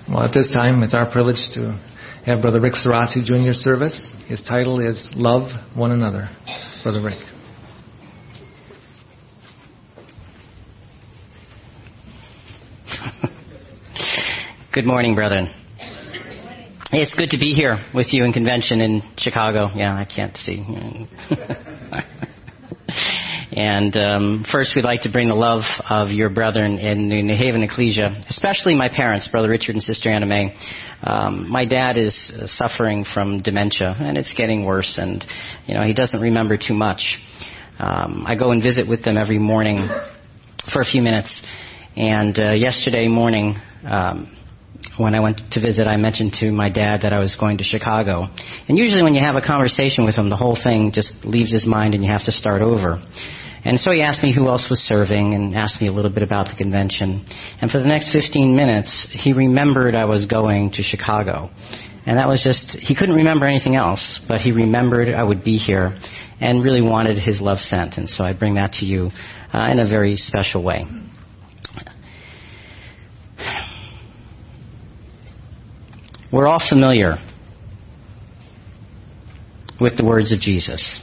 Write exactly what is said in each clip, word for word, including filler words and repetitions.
Well, at this time, it's our privilege to have Brother Rick Sarasi Junior service. His title is Love One Another. Brother Rick. Good morning, brethren. It's good to be here with you in convention in Chicago. Yeah, I can't see. And um, first, we'd like to bring the love of your brethren in the New Haven Ecclesia, especially my parents, Brother Richard and Sister Anna Mae. Um, my dad is uh, suffering from dementia, and it's getting worse, and you know he doesn't remember too much. Um, I go and visit with them every morning for a few minutes, and uh, yesterday morning, um, when I went to visit, I mentioned to my dad that I was going to Chicago. And usually when you have a conversation with him, the whole thing just leaves his mind and you have to start over. And so he asked me who else was serving and asked me a little bit about the convention. And for the next fifteen minutes, he remembered I was going to Chicago. And that was just, he couldn't remember anything else, but he remembered I would be here and really wanted his love sent. And so I bring that to you uh, in a very special way. We're all familiar with the words of Jesus.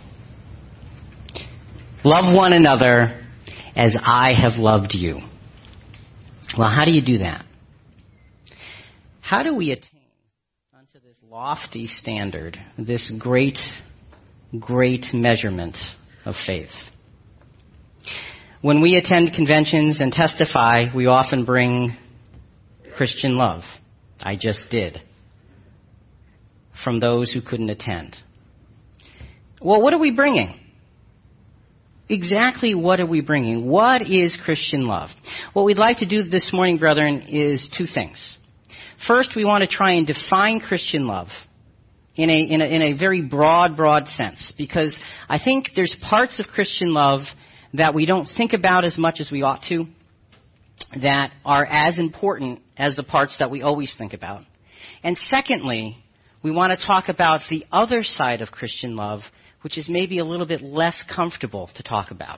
Love one another as I have loved you. Well, how do you do that? How do we attain unto this lofty standard, this great, great measurement of faith? When we attend conventions and testify, we often bring Christian love. I just did. From those who couldn't attend. Well, what are we bringing? Exactly what are we bringing? What is Christian love? What we'd like to do this morning, brethren, is two things. First, we want to try and define Christian love in a, in a, in a very broad, broad sense, because I think there's parts of Christian love that we don't think about as much as we ought to, that are as important as the parts that we always think about. And secondly, we want to talk about the other side of Christian love, which is maybe a little bit less comfortable to talk about.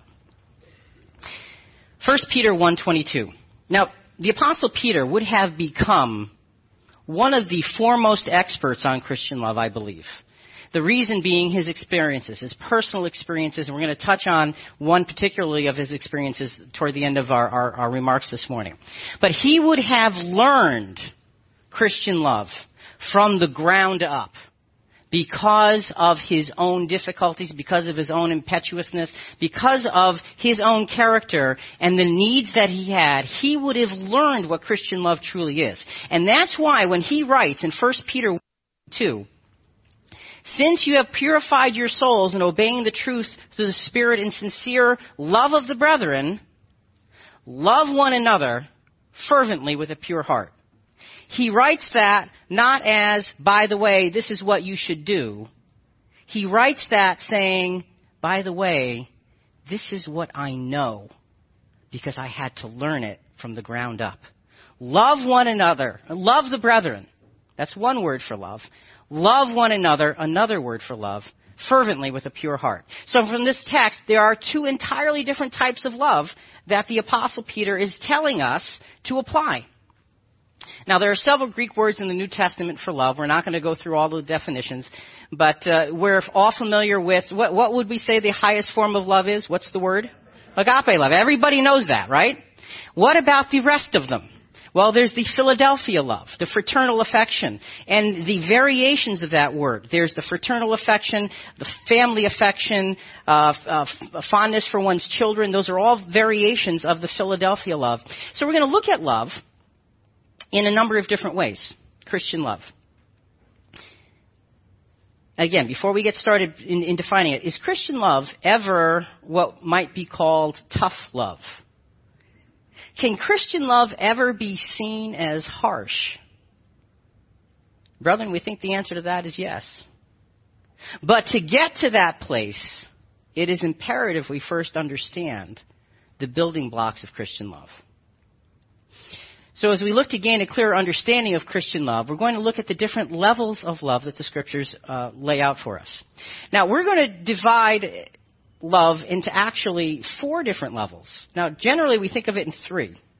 First Peter one twenty-two. Now, the Apostle Peter would have become one of the foremost experts on Christian love, I believe. The reason being his experiences, his personal experiences, and we're going to touch on one particularly of his experiences toward the end of our, our, our remarks this morning. But he would have learned Christian love from the ground up. Because of his own difficulties, because of his own impetuousness, because of his own character and the needs that he had, he would have learned what Christian love truly is. And that's why when he writes in First Peter two, since you have purified your souls in obeying the truth through the Spirit in sincere love of the brethren, love one another fervently with a pure heart. He writes that not as, by the way, this is what you should do. He writes that saying, by the way, this is what I know because I had to learn it from the ground up. Love one another. Love the brethren. That's one word for love. Love one another, another word for love, fervently with a pure heart. So from this text, there are two entirely different types of love that the Apostle Peter is telling us to apply. Now, there are several Greek words in the New Testament for love. We're not going to go through all the definitions, but uh, we're all familiar with, what, what would we say the highest form of love is? What's the word? Agape love. Everybody knows that, right? What about the rest of them? Well, there's the Philadelphia love, the fraternal affection, and the variations of that word. There's the fraternal affection, the family affection, uh, uh, fondness for one's children. Those are all variations of the Philadelphia love. So we're going to look at love in a number of different ways. Christian love. Again, before we get started in, in defining it, is Christian love ever what might be called tough love? Can Christian love ever be seen as harsh? Brethren, we think the answer to that is yes. But to get to that place, it is imperative we first understand the building blocks of Christian love. So as we look to gain a clearer understanding of Christian love, we're going to look at the different levels of love that the Scriptures uh, lay out for us. Now, we're going to divide love into actually four different levels. Now, generally we think of it in three.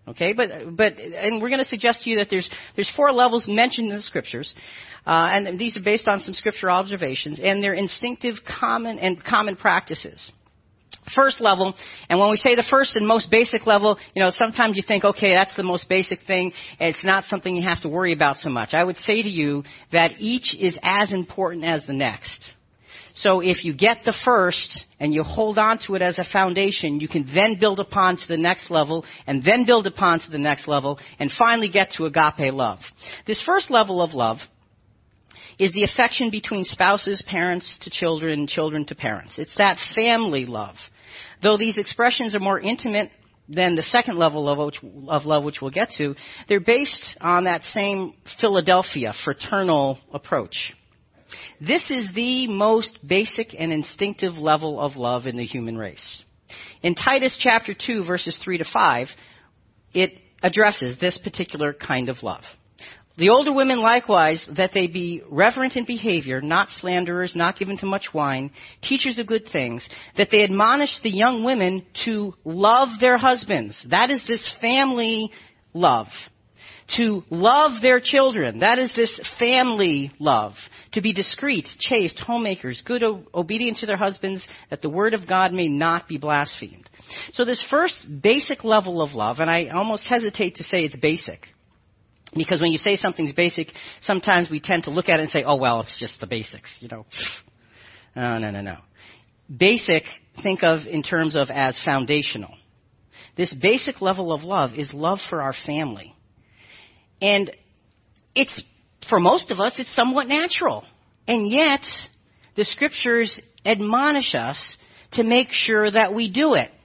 Okay, but but and we're going to suggest to you that there's there's four levels mentioned in the scriptures, uh, and these are based on some scripture observations, and they're instinctive, common, and common practices. First level, and when we say the first and most basic level, you know, sometimes you think, okay, that's the most basic thing. It's not something you have to worry about so much. I would say to you that each is as important as the next. So if you get the first and you hold on to it as a foundation, you can then build upon to the next level and then build upon to the next level and finally get to agape love. This first level of love is the affection between spouses, parents to children, children to parents. It's that family love. Though these expressions are more intimate than the second level of, which, of love, which we'll get to, they're based on that same Philadelphia fraternal approach. This is the most basic and instinctive level of love in the human race. In Titus chapter two, verses three to five, it addresses this particular kind of love. The older women likewise, that they be reverent in behavior, not slanderers, not given to much wine, teachers of good things, that they admonish the young women to love their husbands. That is this family love. To love their children. That is this family love. To be discreet, chaste, homemakers, good, o- obedient to their husbands, that the word of God may not be blasphemed. So this first basic level of love, and I almost hesitate to say it's basic, because when you say something's basic, sometimes we tend to look at it and say, oh, well, it's just the basics, you know. No, no, no, no. Basic, think of in terms of as foundational. This basic level of love is love for our family. And it's, for most of us, it's somewhat natural. And yet, the scriptures admonish us to make sure that we do it.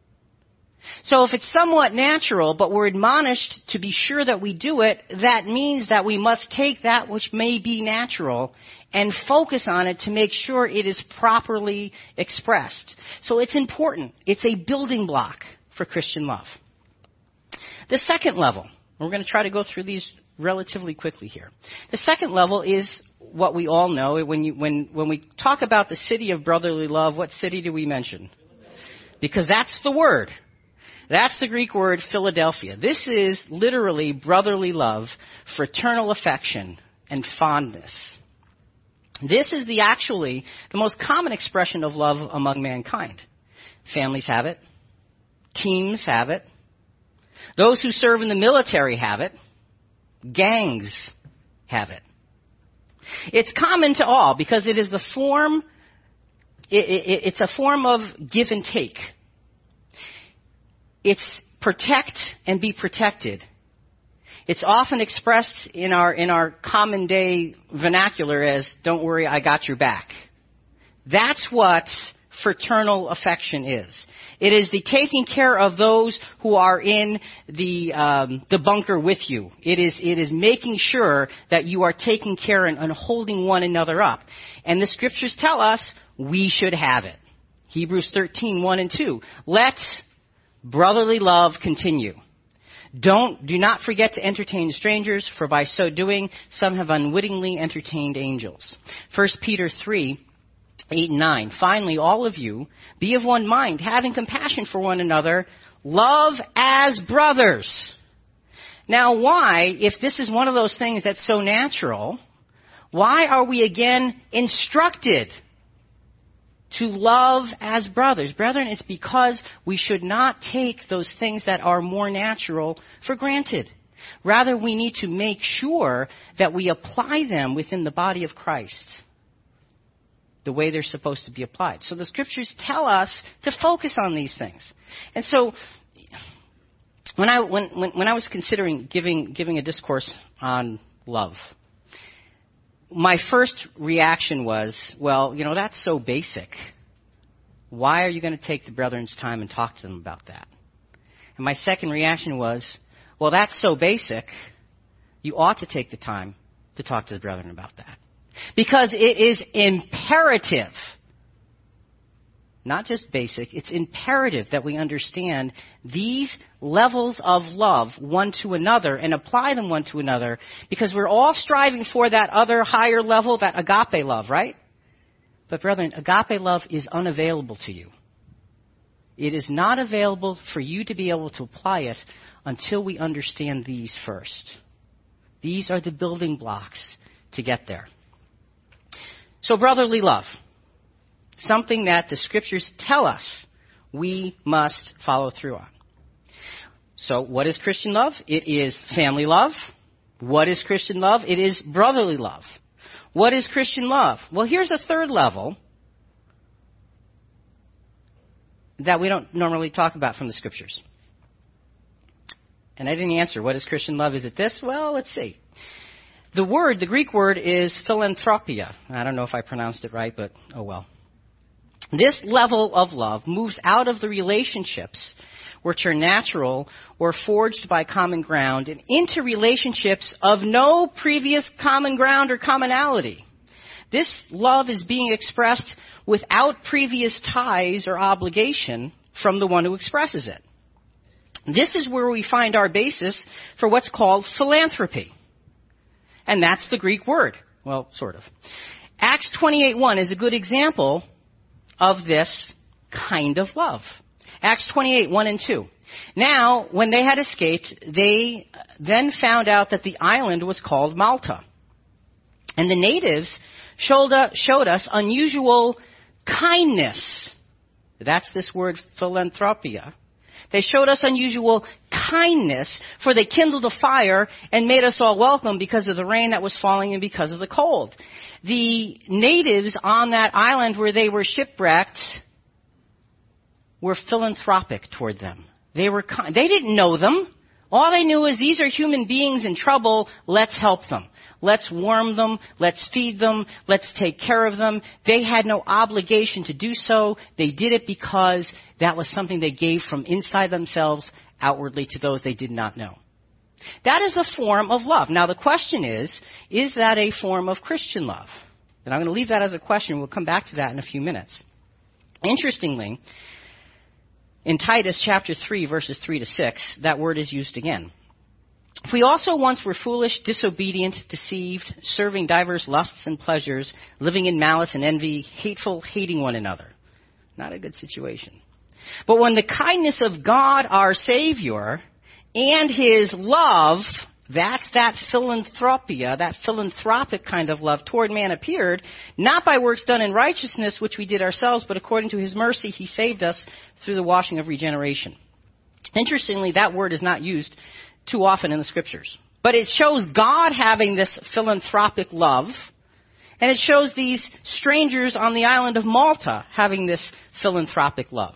So if it's somewhat natural, but we're admonished to be sure that we do it, that means that we must take that which may be natural and focus on it to make sure it is properly expressed. So it's important. It's a building block for Christian love. The second level, we're going to try to go through these relatively quickly here. The second level is what we all know. When you, when, when we talk about the city of brotherly love, what city do we mention? Because that's the word. That's the Greek word Philadelphia. This is literally brotherly love, fraternal affection, and fondness. This is the actually the most common expression of love among mankind. Families have it. Teams have it. Those who serve in the military have it. Gangs have it. It's common to all because it is the form, it, it, it's a form of give and take. It's protect and be protected. It's often expressed in our in our common day vernacular as, don't worry, I got your back. That's what fraternal affection is. It is the taking care of those who are in the um, the bunker with you. It is it is making sure that you are taking care and, and holding one another up. And the scriptures tell us we should have it. Hebrews thirteen, one and two. Let brotherly love continue. Don't, do not forget to entertain strangers, for by so doing, some have unwittingly entertained angels. First Peter three, eight and nine. Finally, all of you, be of one mind, having compassion for one another, love as brothers. Now why, if this is one of those things that's so natural, why are we again instructed to love as brothers? Brethren, it's because we should not take those things that are more natural for granted. Rather, we need to make sure that we apply them within the body of Christ the way they're supposed to be applied. So the scriptures tell us to focus on these things. And so when I when when, when I was considering giving giving a discourse on love, my first reaction was, well, you know, that's so basic. Why are you going to take the brethren's time and talk to them about that? And my second reaction was, well, that's so basic. You ought to take the time to talk to the brethren about that. Because it is imperative, not just basic, it's imperative that we understand these levels of love one to another and apply them one to another, because we're all striving for that other higher level, that agape love, right? But brethren, agape love is unavailable to you. It is not available for you to be able to apply it until we understand these first. These are the building blocks to get there. So brotherly love, something that the scriptures tell us we must follow through on. So what is Christian love? It is family love. What is Christian love? It is brotherly love. What is Christian love? Well, here's a third level that we don't normally talk about from the scriptures. And I didn't answer, what is Christian love? Is it this? Well, let's see. The word, the Greek word is philanthropia. I don't know if I pronounced it right, but oh well. This level of love moves out of the relationships which are natural or forged by common ground and into relationships of no previous common ground or commonality. This love is being expressed without previous ties or obligation from the one who expresses it. This is where we find our basis for what's called philanthropy. And that's the Greek word. Well, sort of. Acts twenty-eight one is a good example of this kind of love. Acts twenty-eight one and two. Now, when they had escaped, they then found out that the island was called Malta. And the natives showed, uh, showed us unusual kindness. That's this word philanthropia. They showed us unusual kindness, for they kindled a fire and made us all welcome because of the rain that was falling and because of the cold. The natives on that island where they were shipwrecked were philanthropic toward them. They were kind. They didn't know them. All they knew is these are human beings in trouble. Let's help them. Let's warm them. Let's feed them. Let's take care of them. They had no obligation to do so. They did it because that was something they gave from inside themselves outwardly to those they did not know. That is a form of love. Now the question is, is that a form of Christian love? And I'm going to leave that as a question. We'll come back to that in a few minutes. Interestingly, in Titus chapter three, verses three to six, that word is used again. If we also once were foolish, disobedient, deceived, serving divers lusts and pleasures, living in malice and envy, hateful, hating one another. Not a good situation. But when the kindness of God our Savior and His love, that's that philanthropia, that philanthropic kind of love toward man appeared, not by works done in righteousness, which we did ourselves, but according to His mercy, He saved us through the washing of regeneration. Interestingly, that word is not used too often in the scriptures. But it shows God having this philanthropic love, and it shows these strangers on the island of Malta having this philanthropic love.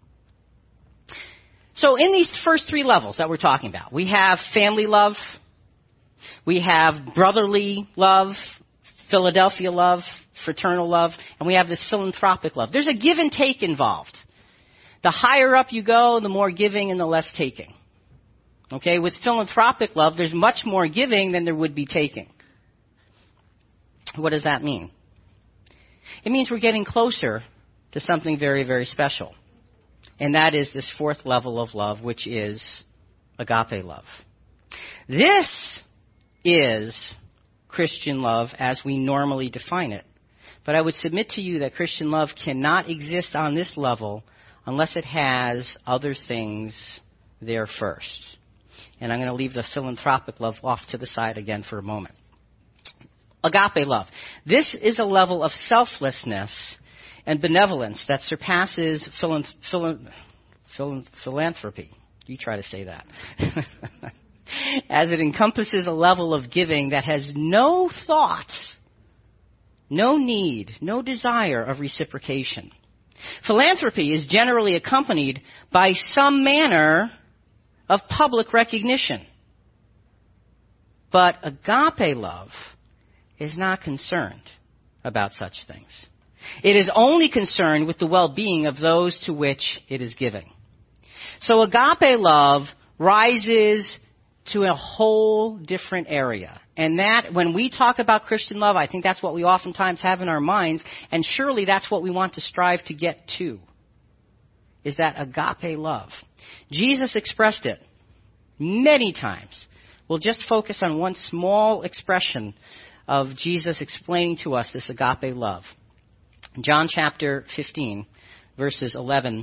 So in these first three levels that we're talking about, we have family love, we have brotherly love, Philadelphia love, fraternal love, and we have this philanthropic love. There's a give and take involved. The higher up you go, the more giving and the less taking. Okay, with philanthropic love, there's much more giving than there would be taking. What does that mean? It means we're getting closer to something very, very special. And that is this fourth level of love, which is agape love. This is Christian love as we normally define it. But I would submit to you that Christian love cannot exist on this level unless it has other things there first. And I'm going to leave the philanthropic love off to the side again for a moment. Agape love. This is a level of selflessness and benevolence that surpasses philan- philan- philan- philanthropy. You try to say that. As it encompasses a level of giving that has no thought, no need, no desire of reciprocation. Philanthropy is generally accompanied by some manner of public recognition. But agape love is not concerned about such things. It is only concerned with the well-being of those to which it is giving. So agape love rises to a whole different area. And that, when we talk about Christian love, I think that's what we oftentimes have in our minds, and surely that's what we want to strive to get to, is that agape love. Jesus expressed it many times. We'll just focus on one small expression of Jesus explaining to us this agape love. John chapter fifteen, verses eleven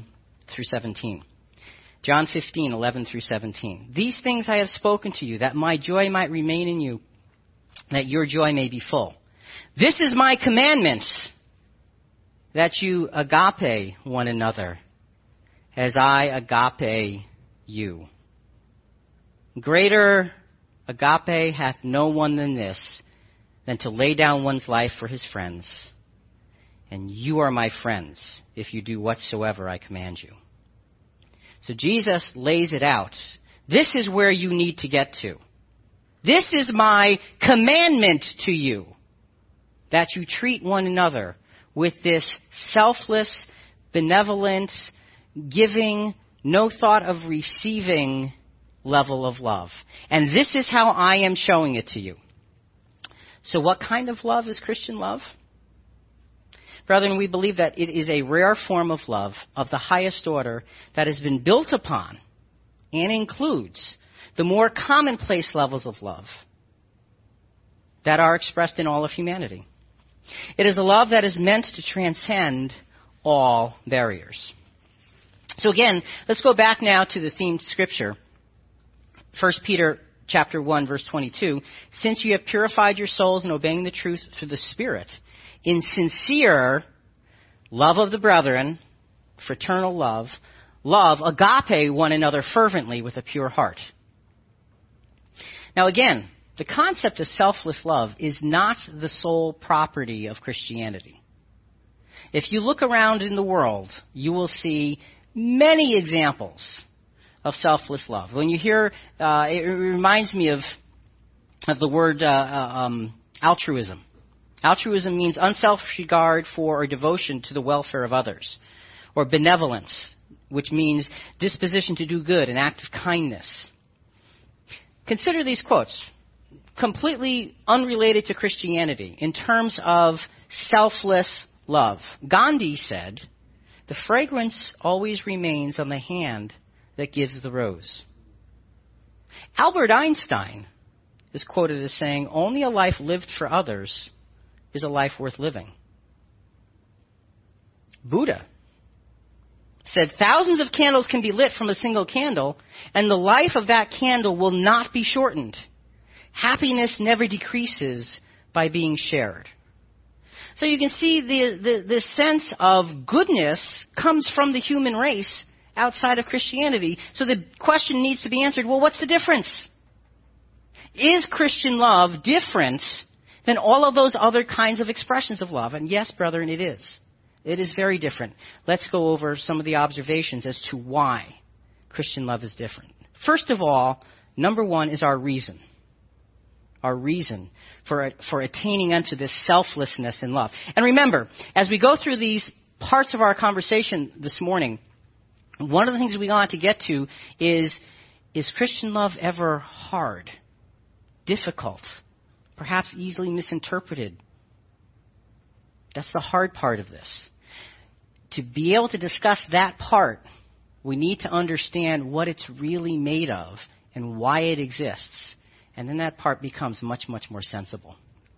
through seventeen. John fifteen, eleven through seventeen. These things I have spoken to you, that my joy might remain in you, that your joy may be full. This is my commandment, that you agape one another, as I agape you. Greater agape hath no one than this, than to lay down one's life for his friends. And you are my friends, if you do whatsoever I command you. So Jesus lays it out. This is where you need to get to. This is my commandment to you, that you treat one another with this selfless, benevolent, giving, no thought of receiving level of love. And this is how I am showing it to you. So what kind of love is Christian love? Brethren, we believe that it is a rare form of love of the highest order that has been built upon and includes the more commonplace levels of love that are expressed in all of humanity. It is a love that is meant to transcend all barriers. So again, let's go back now to the themed scripture. First Peter chapter one, verse twenty-two. Since you have purified your souls in obeying the truth through the Spirit, in sincere love of the brethren, fraternal love, love, agape one another fervently with a pure heart. Now again, the concept of selfless love is not the sole property of Christianity. If you look around in the world, you will see many examples of selfless love. When you hear, uh, it reminds me of, of the word uh, um, altruism. Altruism means unselfish regard for or devotion to the welfare of others. Or benevolence, which means disposition to do good, an act of kindness. Consider these quotes, completely unrelated to Christianity, in terms of selfless love. Gandhi said, "The fragrance always remains on the hand that gives the rose." Albert Einstein is quoted as saying, "Only a life lived for others is a life worth living." Buddha said, "Thousands of candles can be lit from a single candle, and the life of that candle will not be shortened. Happiness never decreases by being shared." So you can see the, the, the sense of goodness comes from the human race outside of Christianity. So the question needs to be answered, well, what's the difference? Is Christian love different than all of those other kinds of expressions of love? And yes, brethren, it is. It is very different. Let's go over some of the observations as to why Christian love is different. First of all, number one is our reason. Our reason for, for attaining unto this selflessness in love. And remember, as we go through these parts of our conversation this morning, one of the things we want to get to is, is Christian love ever hard, difficult, perhaps easily misinterpreted? That's the hard part of this. To be able to discuss that part, we need to understand what it's really made of and why it exists. And then that part becomes much, much more sensible.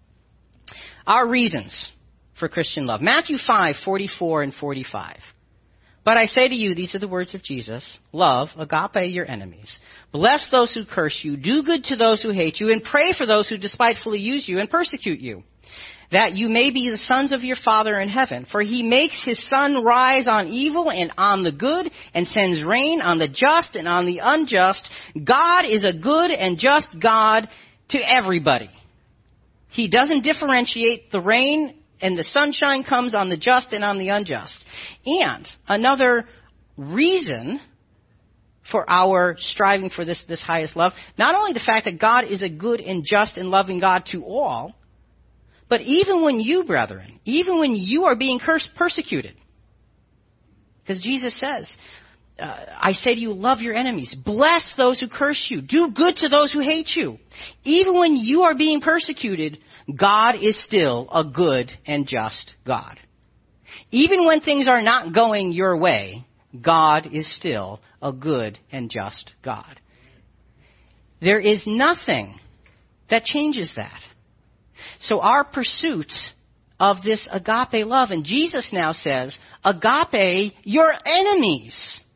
Our reasons for Christian love. Matthew five, forty-four and forty-five. "But I say to you," these are the words of Jesus, "love, agape your enemies. Bless those who curse you. Do good to those who hate you. And pray for those who despitefully use you and persecute you, that you may be the sons of your Father in heaven. For he makes his sun rise on evil and on the good, and sends rain on the just and on the unjust. God is a good and just God to everybody." He doesn't differentiate. The rain and the sunshine comes on the just and on the unjust. And another reason for our striving for this, this highest love, not only the fact that God is a good and just and loving God to all, but even when you, brethren, even when you are being cursed, persecuted, because Jesus says, uh, I say to you, love your enemies. Bless those who curse you. Do good to those who hate you. Even when you are being persecuted, God is still a good and just God. Even when things are not going your way, God is still a good and just God. There is nothing that changes that. So our pursuit of this agape love, and Jesus now says, agape your enemies.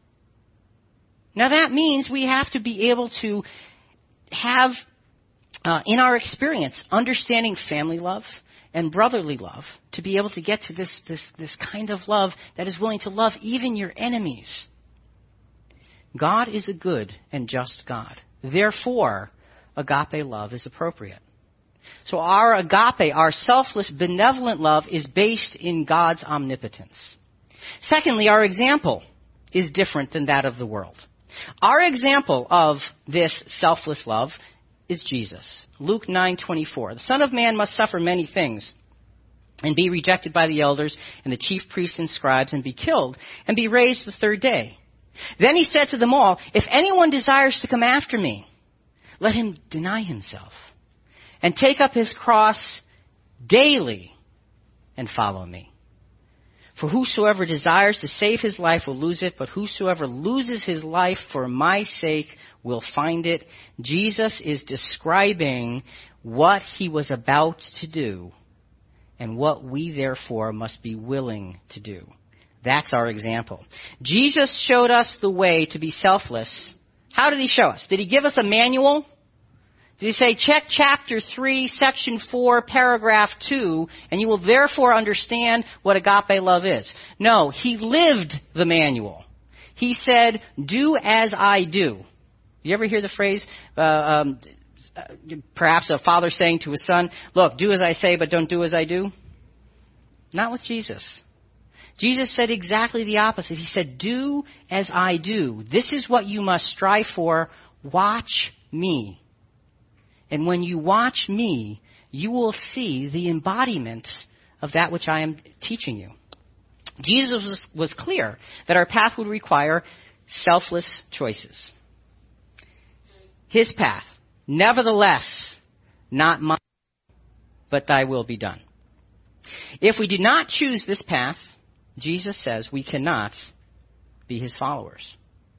Now that means we have to be able to have, uh, in our experience, understanding family love and brotherly love to be able to get to this, this, this kind of love that is willing to love even your enemies. God is a good and just God. Therefore, agape love is appropriate. So our agape, our selfless, benevolent love is based in God's omnipotence. Secondly, our example is different than that of the world. Our example of this selfless love is Jesus. Luke nine twenty-four. The Son of Man must suffer many things and be rejected by the elders and the chief priests and scribes and be killed and be raised the third day. Then he said to them all, if anyone desires to come after me, let him deny himself and take up his cross daily and follow me. For whosoever desires to save his life will lose it, but whosoever loses his life for my sake will find it. Jesus is describing what he was about to do and what we therefore must be willing to do. That's our example. Jesus showed us the way to be selfless. How did he show us? Did he give us a manual? Did he say, check chapter three, section four, paragraph two, and you will therefore understand what agape love is? No, he lived the manual. He said, do as I do. You ever hear the phrase, uh, um, perhaps a father saying to his son, look, do as I say, but don't do as I do? Not with Jesus. Jesus said exactly the opposite. He said, do as I do. This is what you must strive for. Watch me. And when you watch me, you will see the embodiment of that which I am teaching you. Jesus was, was clear that our path would require selfless choices. His path, nevertheless, not mine, but thy will be done. If we do not choose this path, Jesus says we cannot be his followers.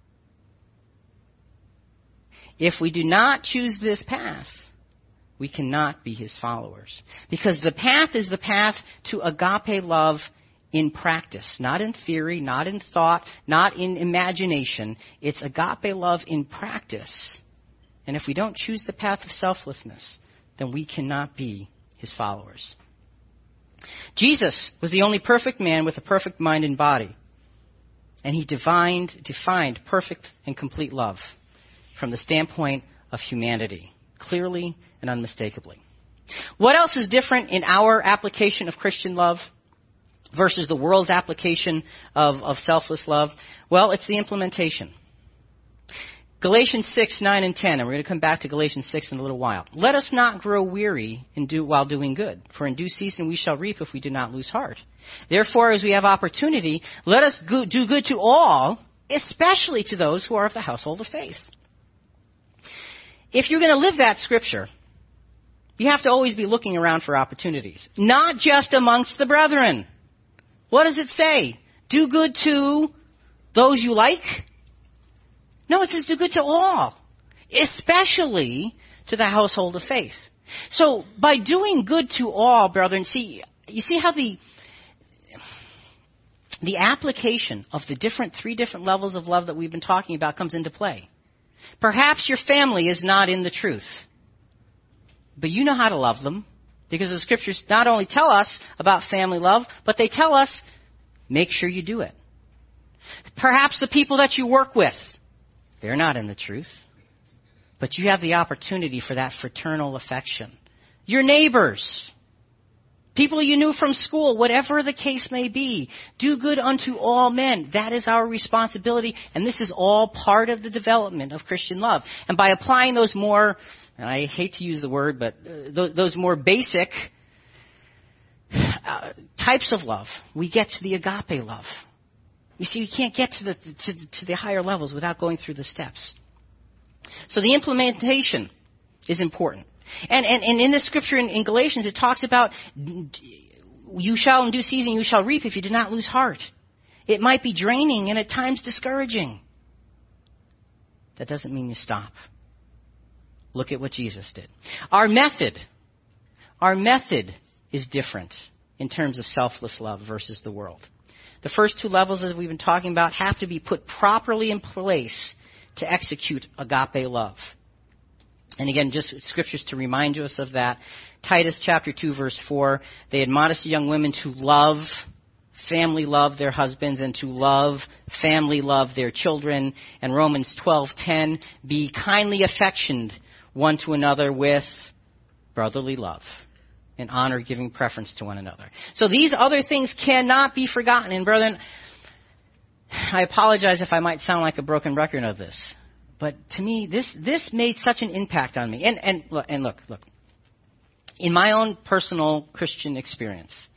If we do not choose this path, we cannot be his followers. Because the path is the path to agape love in practice. Not in theory, not in thought, not in imagination. It's agape love in practice. And if we don't choose the path of selflessness, then we cannot be his followers. Jesus was the only perfect man with a perfect mind and body. And he defined, defined perfect and complete love from the standpoint of humanity, clearly and unmistakably. What else is different in our application of Christian love versus the world's application of, of selfless love? Well, it's the implementation. Galatians six, nine, and ten, and we're going to come back to Galatians six in a little while. Let us not grow weary in do, while doing good, for in due season we shall reap if we do not lose heart. Therefore, as we have opportunity, let us go, do good to all, especially to those who are of the household of faith. If you're going to live that scripture, you have to always be looking around for opportunities, not just amongst the brethren. What does it say? Do good to those you like? No, it says do good to all, especially to the household of faith. So by doing good to all, brethren, see, you see how the the application of the different three different levels of love that we've been talking about comes into play. Perhaps your family is not in the truth, but you know how to love them because the scriptures not only tell us about family love, but they tell us make sure you do it. Perhaps the people that you work with, they're not in the truth. But you have the opportunity for that fraternal affection. Your neighbors, people you knew from school, whatever the case may be, do good unto all men. That is our responsibility. And this is all part of the development of Christian love. And by applying those more, and I hate to use the word, but uh, th- those more basic uh, types of love, we get to the agape love. You see, we can't get to the to, to the higher levels without going through the steps. So the implementation is important. And and, and in the scripture in, in Galatians, it talks about you shall in due season you shall reap if you do not lose heart. It might be draining and at times discouraging. That doesn't mean you stop. Look at what Jesus did. Our method, our method is different in terms of selfless love versus the world. The first two levels, as we've been talking about, have to be put properly in place to execute agape love. And again, just scriptures to remind us of that. Titus chapter two, verse four, they admonish the young women to love, family love their husbands, and to love, family love their children. And Romans twelve ten, be kindly affectioned one to another with brotherly love and honor, giving preference to one another. So these other things cannot be forgotten. And brethren, I apologize if I might sound like a broken record of this, but to me, this this made such an impact on me. And and look, and look, look. In my own personal Christian experience,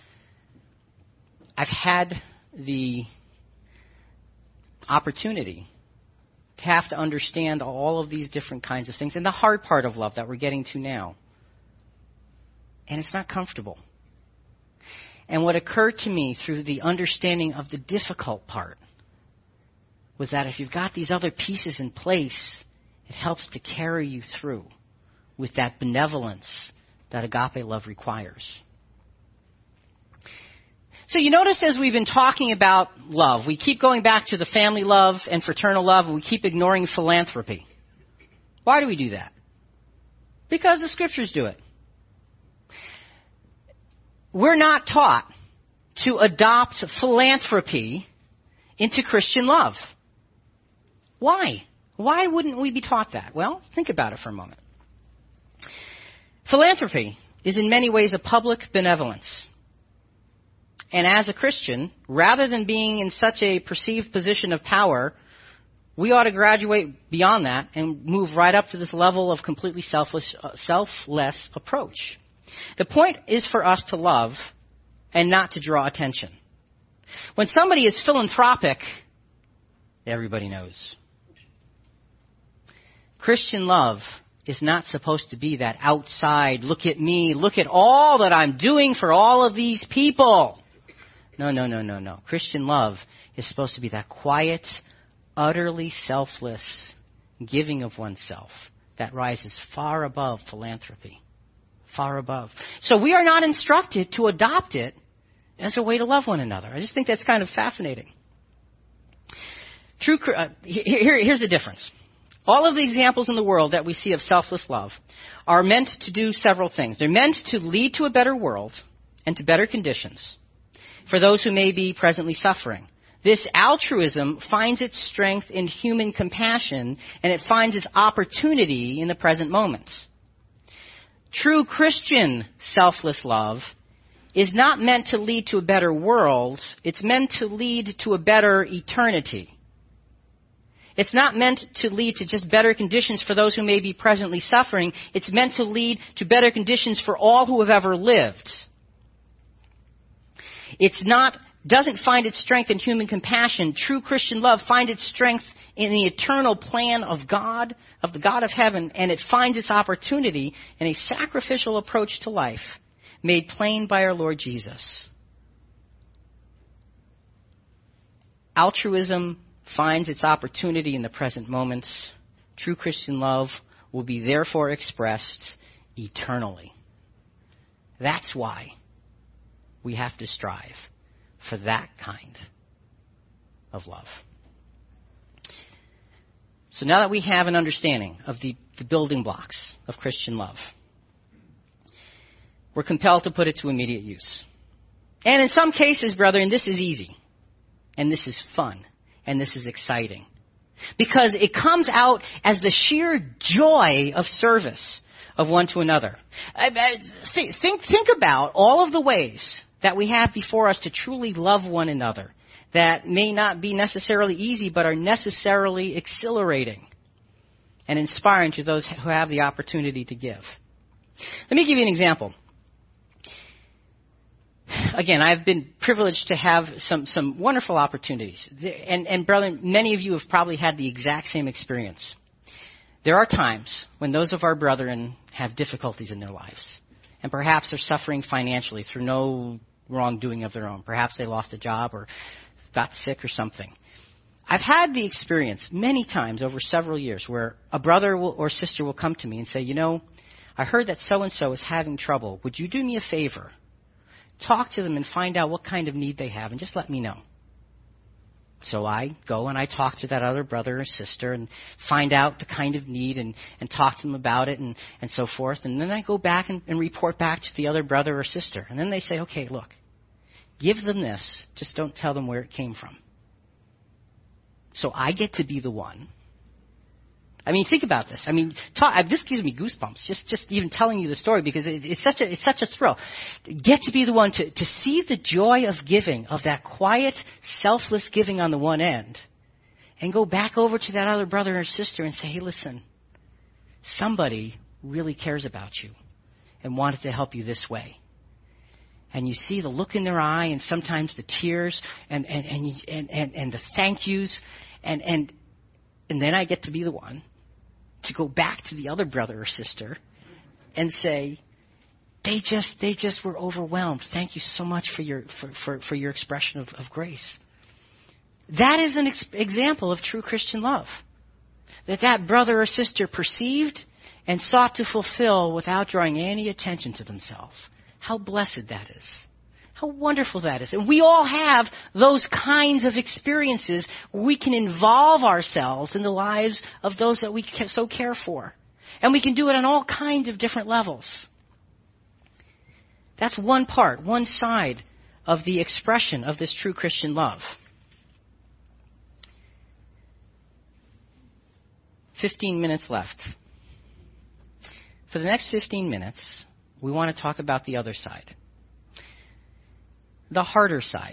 I've had the opportunity to have to understand all of these different kinds of things, and the hard part of love that we're getting to now. And it's not comfortable. And what occurred to me through the understanding of the difficult part was that if you've got these other pieces in place, it helps to carry you through with that benevolence that agape love requires. So you notice as we've been talking about love, we keep going back to the family love and fraternal love, and we keep ignoring philanthropy. Why do we do that? Because the scriptures do it. We're not taught to adopt philanthropy into Christian love. Why? Why wouldn't we be taught that? Well, think about it for a moment. Philanthropy is in many ways a public benevolence. And as a Christian, rather than being in such a perceived position of power, we ought to graduate beyond that and move right up to this level of completely selfless, uh, selfless approach. The point is for us to love and not to draw attention. When somebody is philanthropic, everybody knows. Christian love is not supposed to be that outside, look at me, look at all that I'm doing for all of these people. No, no, no, no, no. Christian love is supposed to be that quiet, utterly selfless giving of oneself that rises far above philanthropy. Far above. So we are not instructed to adopt it as a way to love one another. I just think that's kind of fascinating. True. Uh, here, here's the difference. All of the examples in the world that we see of selfless love are meant to do several things. They're meant to lead to a better world and to better conditions for those who may be presently suffering. This altruism finds its strength in human compassion, and it finds its opportunity in the present moment. True Christian selfless love is not meant to lead to a better world. It's meant to lead to a better eternity. It's not meant to lead to just better conditions for those who may be presently suffering. It's meant to lead to better conditions for all who have ever lived. It's not, doesn't find its strength in human compassion. True Christian love finds its strength in the eternal plan of God, of the God of heaven, and it finds its opportunity in a sacrificial approach to life made plain by our Lord Jesus. Altruism finds its opportunity in the present moment. True Christian love will be therefore expressed eternally. That's why we have to strive for that kind of love. So now that we have an understanding of the, the building blocks of Christian love, we're compelled to put it to immediate use. And in some cases, brethren, this is easy. And this is fun. And this is exciting. Because it comes out as the sheer joy of service of one to another. I, I, think, think about all of the ways that we have before us to truly love one another that may not be necessarily easy, but are necessarily exhilarating and inspiring to those who have the opportunity to give. Let me give you an example. Again, I've been privileged to have some, some wonderful opportunities. And, and brother, many of you have probably had the exact same experience. There are times when those of our brethren have difficulties in their lives. And perhaps they're suffering financially through no wrongdoing of their own. Perhaps they lost a job or got sick or something. I've had the experience many times over several years where a brother will, or sister will come to me and say, you know, I heard that so-and-so is having trouble. Would you do me a favor? Talk to them and find out what kind of need they have and just let me know. So I go and I talk to that other brother or sister and find out the kind of need and, and talk to them about it and, and so forth. And then I go back and, and report back to the other brother or sister. And then they say, okay, look, give them this. Just don't tell them where it came from. So I get to be the one. I mean, think about this. I mean, talk, this gives me goosebumps, just, just even telling you the story, because it, it's such a, it's such a thrill. Get to be the one to, to see the joy of giving, of that quiet, selfless giving on the one end, and go back over to that other brother or sister and say, hey, listen, somebody really cares about you and wanted to help you this way. And you see the look in their eye and sometimes the tears and, and, and, and, and, and the thank yous. And, and, and then I get to be the one to go back to the other brother or sister and say, they just, they just were overwhelmed. Thank you so much for your, for, for, for your expression of, of grace. That is an ex- example of true Christian love. That that brother or sister perceived and sought to fulfill without drawing any attention to themselves. How blessed that is. How wonderful that is. And we all have those kinds of experiences where we can involve ourselves in the lives of those that we so care for. And we can do it on all kinds of different levels. That's one part, one side of the expression of this true Christian love. Fifteen minutes left. For the next fifteen minutes, we want to talk about the other side. The harder side.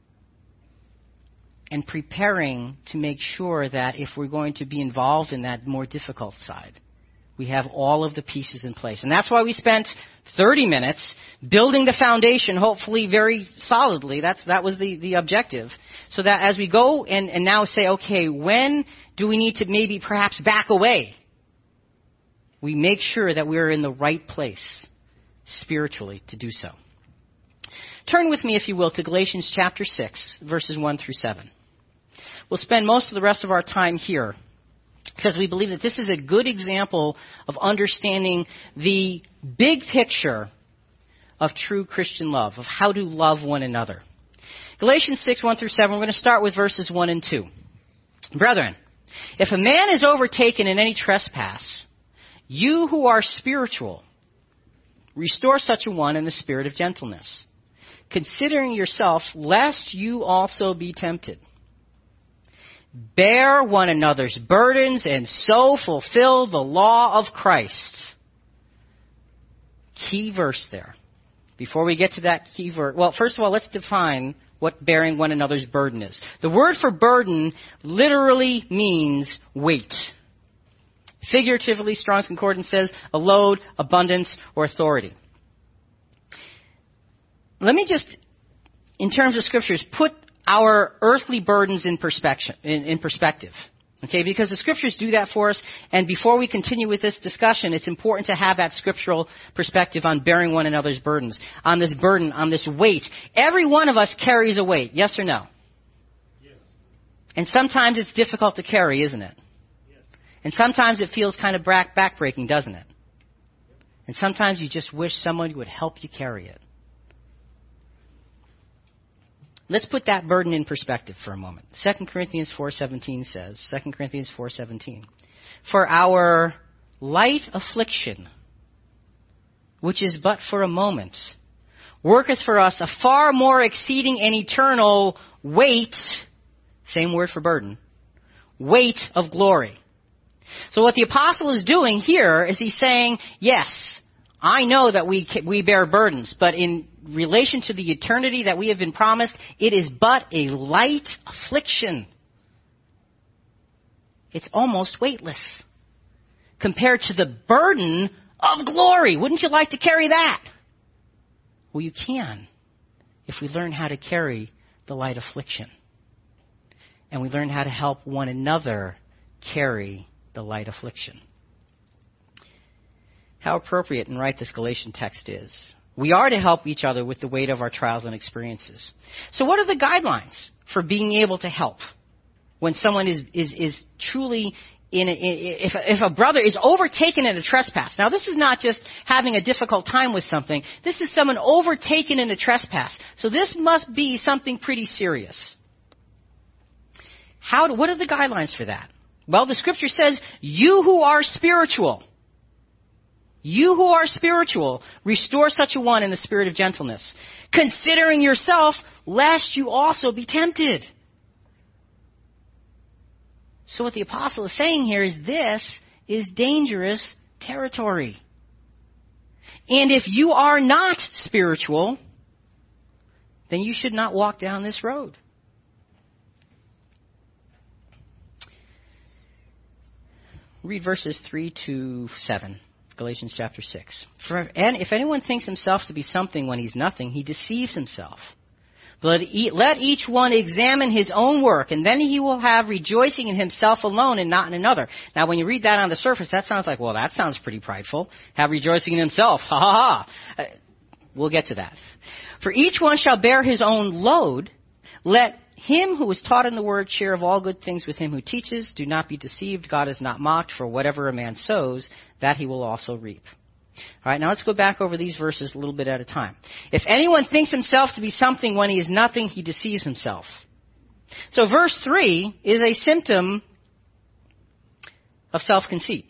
And preparing to make sure that if we're going to be involved in that more difficult side, we have all of the pieces in place. And that's why we spent thirty minutes building the foundation, hopefully very solidly. That's, that was the, the objective. So that as we go and, and now say, okay, when do we need to maybe perhaps back away? We make sure that we're in the right place spiritually to do so. Turn with me, if you will, to Galatians chapter six, verses one through seven. We'll spend most of the rest of our time here because we believe that this is a good example of understanding the big picture of true Christian love, of how to love one another. Galatians six, one through seven, we're going to start with verses one and two. Brethren, if a man is overtaken in any trespass, you who are spiritual, restore such a one in the spirit of gentleness, considering yourself, lest you also be tempted. Bear one another's burdens and so fulfill the law of Christ. Key verse there. Before we get to that key verse, well, first of all, let's define what bearing one another's burden is. The word for burden literally means weight. Figuratively, Strong's Concordance says a load, abundance, or authority. Let me just, in terms of scriptures, put our earthly burdens in perspective, in, in perspective. Okay, because the scriptures do that for us, and before we continue with this discussion, it's important to have that scriptural perspective on bearing one another's burdens, on this burden, on this weight. Every one of us carries a weight, yes or no? Yes. And sometimes it's difficult to carry, isn't it? Yes. And sometimes it feels kind of back backbreaking, doesn't it? And sometimes you just wish someone would help you carry it. Let's put that burden in perspective for a moment. Second Corinthians four seventeen says, Second Corinthians four seventeen, for our light affliction, which is but for a moment, worketh for us a far more exceeding and eternal weight, same word for burden, weight of glory. So what the apostle is doing here is he's saying, yes, I know that we we bear burdens, but in relation to the eternity that we have been promised, it is but a light affliction. It's almost weightless compared to the burden of glory. Wouldn't you like to carry that? Well, you can if we learn how to carry the light affliction. And we learn how to help one another carry the light affliction. How appropriate and right this Galatian text is. We are to help each other with the weight of our trials and experiences. So what are the guidelines for being able to help when someone is is, is truly in a, if, if a brother is overtaken in a trespass? Now, this is not just having a difficult time with something. This is someone overtaken in a trespass. So this must be something pretty serious. How? What are the guidelines for that? Well, the scripture says, you who are spiritual, you who are spiritual, restore such a one in the spirit of gentleness, considering yourself, lest you also be tempted. So what the apostle is saying here is this is dangerous territory. And if you are not spiritual, then you should not walk down this road. Read verses three to seven, Galatians chapter six. For, and if anyone thinks himself to be something when he's nothing, he deceives himself. Let, let each one examine his own work, and then he will have rejoicing in himself alone and not in another. Now, when you read that on the surface, that sounds like, well, that sounds pretty prideful. Have rejoicing in himself. Ha ha ha. We'll get to that. For each one shall bear his own load. Let him who is taught in the word share of all good things with him who teaches. Do not be deceived. God is not mocked, for whatever a man sows, that he will also reap. All right, now let's go back over these verses a little bit at a time. If anyone thinks himself to be something when he is nothing, he deceives himself. So verse three is a symptom of self-conceit.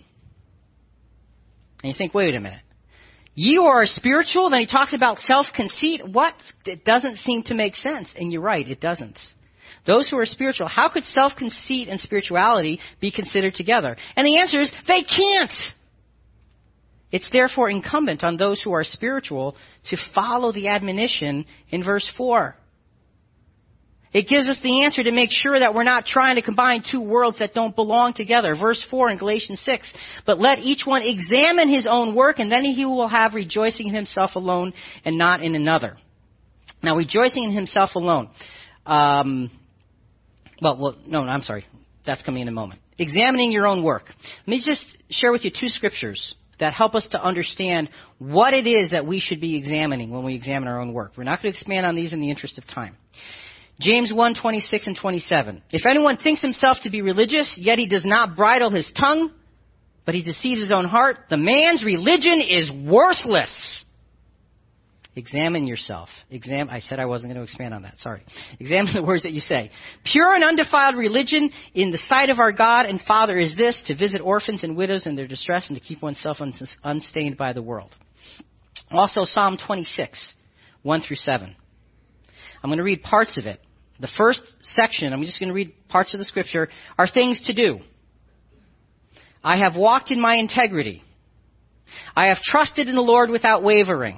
And you think, wait a minute. You are spiritual, then he talks about self-conceit. What? It doesn't seem to make sense. And you're right, it doesn't. Those who are spiritual, how could self-conceit and spirituality be considered together? And the answer is, they can't. It's therefore incumbent on those who are spiritual to follow the admonition in verse four. It gives us the answer to make sure that we're not trying to combine two worlds that don't belong together. Verse four in Galatians six. But let each one examine his own work, and then he will have rejoicing in himself alone and not in another. Now, rejoicing in himself alone. Um, well, well, no, no, I'm sorry. That's coming in a moment. Examining your own work. Let me just share with you two scriptures that help us to understand what it is that we should be examining when we examine our own work. We're not going to expand on these in the interest of time. James one, twenty-six and twenty-seven. If anyone thinks himself to be religious, yet he does not bridle his tongue, but he deceives his own heart, the man's religion is worthless. Examine yourself. Exam- I said I wasn't going to expand on that. Sorry. Examine the words that you say. Pure and undefiled religion in the sight of our God and Father is this, to visit orphans and widows in their distress and to keep oneself uns- unstained by the world. Also, Psalm twenty-six, one through seven. I'm going to read parts of it. The first section, I'm just going to read parts of the scripture, are things to do. I have walked in my integrity. I have trusted in the Lord without wavering.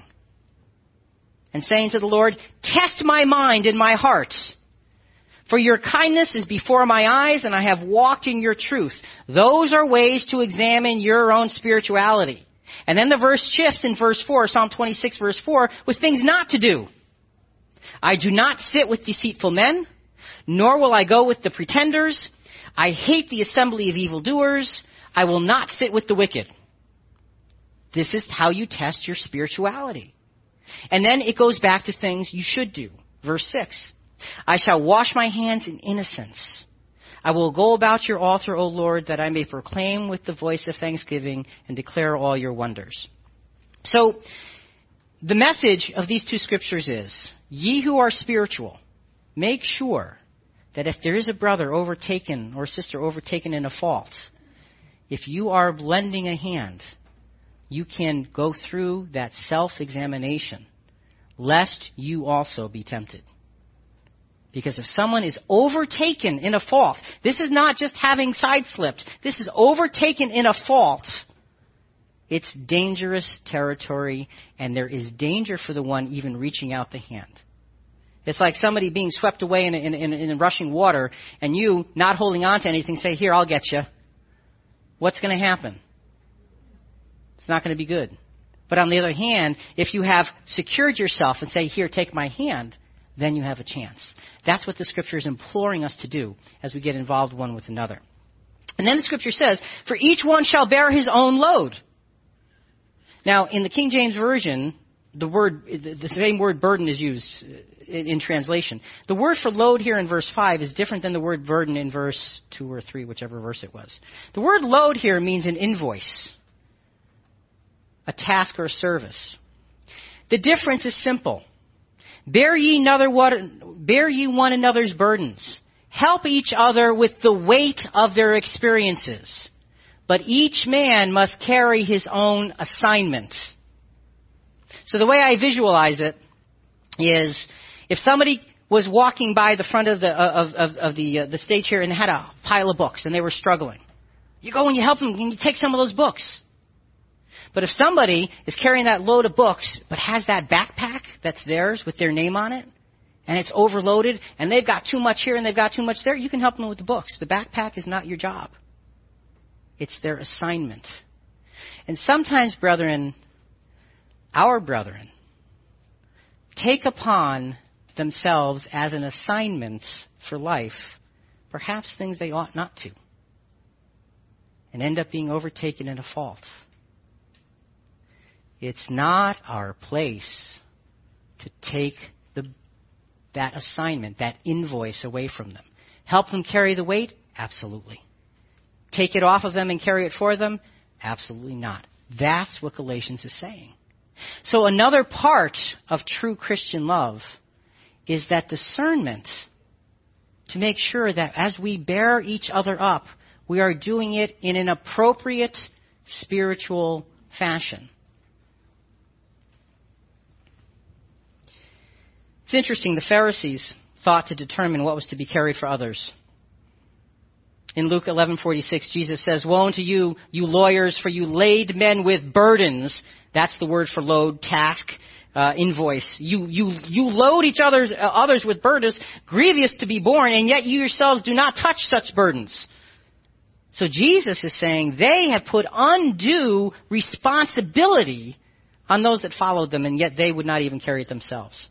And saying to the Lord, test my mind and my heart. For your kindness is before my eyes, and I have walked in your truth. Those are ways to examine your own spirituality. And then the verse shifts in verse four, Psalm twenty-six, verse four, with things not to do. I do not sit with deceitful men, nor will I go with the pretenders. I hate the assembly of evildoers. I will not sit with the wicked. This is how you test your spirituality. And then it goes back to things you should do. Verse six. I shall wash my hands in innocence. I will go about your altar, O Lord, that I may proclaim with the voice of thanksgiving and declare all your wonders. So, the message of these two scriptures is, ye who are spiritual, make sure that if there is a brother overtaken or sister overtaken in a fault, if you are lending a hand, you can go through that self-examination, lest you also be tempted. Because if someone is overtaken in a fault, this is not just having sideslipped, this is overtaken in a fault. It's dangerous territory, and there is danger for the one even reaching out the hand. It's like somebody being swept away in, in, in, in rushing water, and you not holding on to anything, say, here, I'll get you. What's going to happen? It's not going to be good. But on the other hand, if you have secured yourself and say, here, take my hand, then you have a chance. That's what the scripture is imploring us to do as we get involved one with another. And then the scripture says, for each one shall bear his own load. Now, in the King James Version, the word, the same word burden is used in, in translation. The word for load here in verse five is different than the word burden in verse two or three, whichever verse it was. The word load here means an invoice, a task or a service. The difference is simple. Bear ye another one, bear ye one another's burdens. help each other with the weight of their experiences. But each man must carry his own assignment. So the way I visualize it is, if somebody was walking by the front of the of, of, of the uh, the stage here and had a pile of books and they were struggling, you go and you help them and you take some of those books. But if somebody is carrying that load of books but has that backpack that's theirs with their name on it, and it's overloaded, and they've got too much here and they've got too much there, you can help them with the books. The backpack is not your job. It's their assignment. And sometimes, brethren, our brethren take upon themselves as an assignment for life perhaps things they ought not to, and end up being overtaken in a fault. It's not our place to take the, that assignment, that invoice away from them. Help them carry the weight? Absolutely. Take it off of them and carry it for them? Absolutely not. That's what Galatians is saying. So another part of true Christian love is that discernment to make sure that as we bear each other up, we are doing it in an appropriate spiritual fashion. It's interesting, the Pharisees thought to determine what was to be carried for others. In Luke eleven forty-six, Jesus says, "Woe unto you, you lawyers, for you laid men with burdens." That's the word for load, task, uh, invoice. You, you, you load each other's, uh, others with burdens, grievous to be borne, and yet you yourselves do not touch such burdens. So Jesus is saying they have put undue responsibility on those that followed them, and yet they would not even carry it themselves.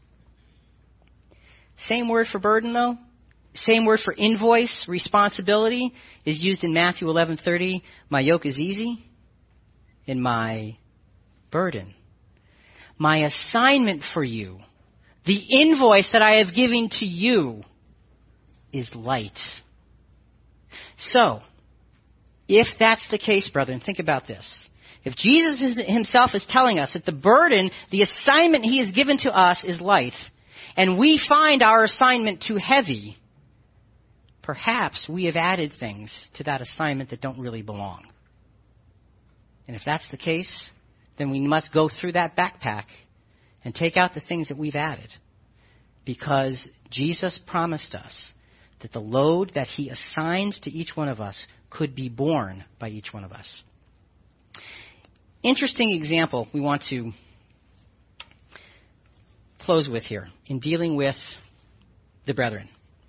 Same word for burden, though. Same word for invoice, responsibility, is used in Matthew eleven thirty. My yoke is easy, and my burden. My assignment for you, the invoice that I have given to you, is light. So, if that's the case, brethren, think about this. If Jesus is, himself is telling us that the burden, the assignment he has given to us is light, and we find our assignment too heavy, perhaps we have added things to that assignment that don't really belong. And if that's the case, then we must go through that backpack and take out the things that we've added. Because Jesus promised us that the load that he assigned to each one of us could be borne by each one of us. Interesting example we want to close with here in dealing with the brethren.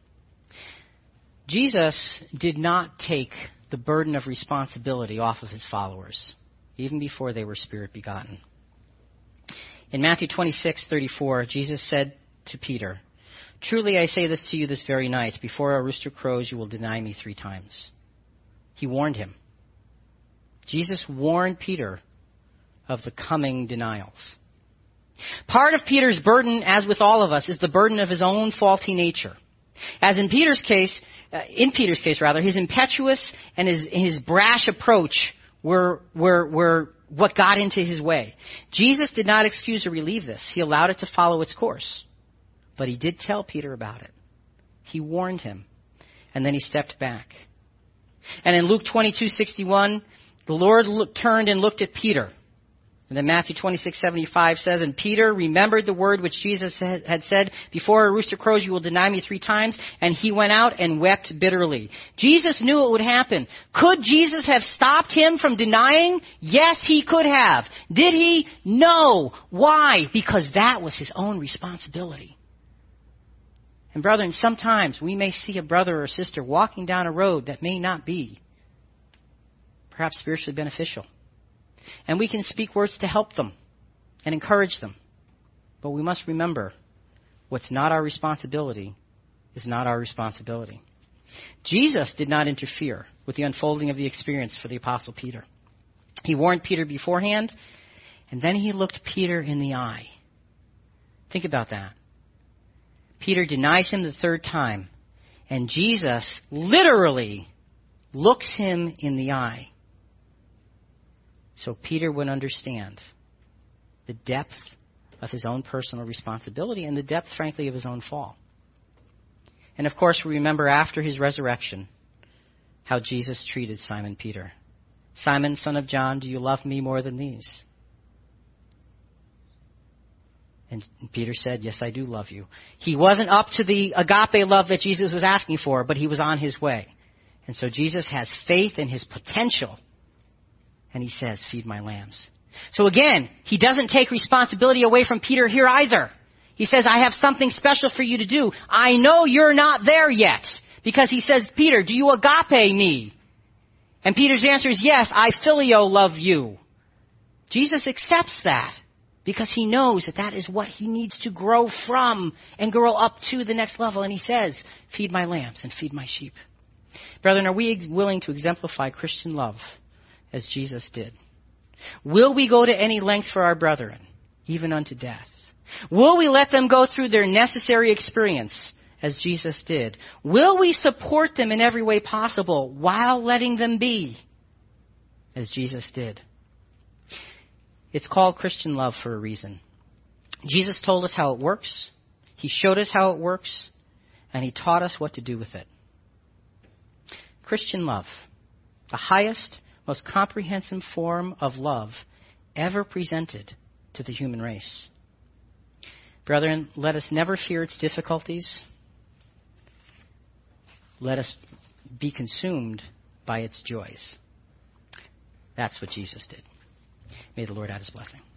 Jesus did not take the burden of responsibility off of his followers, even before they were spirit begotten. In Matthew twenty-six thirty-four, Jesus said to Peter, "Truly I say this to you this very night, before a rooster crows you will deny me three times." He warned him. Jesus warned Peter of the coming denials. Part of Peter's burden, as with all of us, is the burden of his own faulty nature. As in Peter's case, uh, in Peter's case rather, his impetuous and his, his brash approach were, were, were what got into his way. Jesus did not excuse or relieve this. He allowed it to follow its course. But he did tell Peter about it. He warned him. And then he stepped back. And in Luke twenty-two sixty-one, the Lord look, turned and looked at Peter. And then Matthew twenty-six seventy-five says, "And Peter remembered the word which Jesus had said, before a rooster crows you will deny me three times. And he went out and wept bitterly." Jesus knew it would happen. Could Jesus have stopped him from denying? Yes, he could have. Did he? No. Why? Because that was his own responsibility. And brethren, sometimes we may see a brother or sister walking down a road that may not be perhaps spiritually beneficial. And we can speak words to help them and encourage them. But we must remember, what's not our responsibility is not our responsibility. Jesus did not interfere with the unfolding of the experience for the Apostle Peter. He warned Peter beforehand, and then he looked Peter in the eye. Think about that. Peter denies him the third time, and Jesus literally looks him in the eye. So Peter would understand the depth of his own personal responsibility and the depth, frankly, of his own fall. And of course, we remember after his resurrection how Jesus treated Simon Peter. Simon, son of John, do you love me more than these? And Peter said, yes, I do love you. He wasn't up to the agape love that Jesus was asking for, but he was on his way. And so Jesus has faith in his potential. And he says, feed my lambs. So again, he doesn't take responsibility away from Peter here either. He says, I have something special for you to do. I know you're not there yet. Because he says, Peter, do you agape me? And Peter's answer is, yes, I phileo love you. Jesus accepts that because he knows that that is what he needs to grow from and grow up to the next level. And he says, feed my lambs and feed my sheep. Brethren, are we willing to exemplify Christian love as Jesus did? Will we go to any length for our brethren, even unto death? Will we let them go through their necessary experience as Jesus did? Will we support them in every way possible while letting them be as Jesus did? It's called Christian love for a reason. Jesus told us how it works. He showed us how it works. And he taught us what to do with it. Christian love, the highest, most comprehensive form of love ever presented to the human race. Brethren, let us never fear its difficulties. Let us be consumed by its joys. That's what Jesus did. May the Lord add his blessing.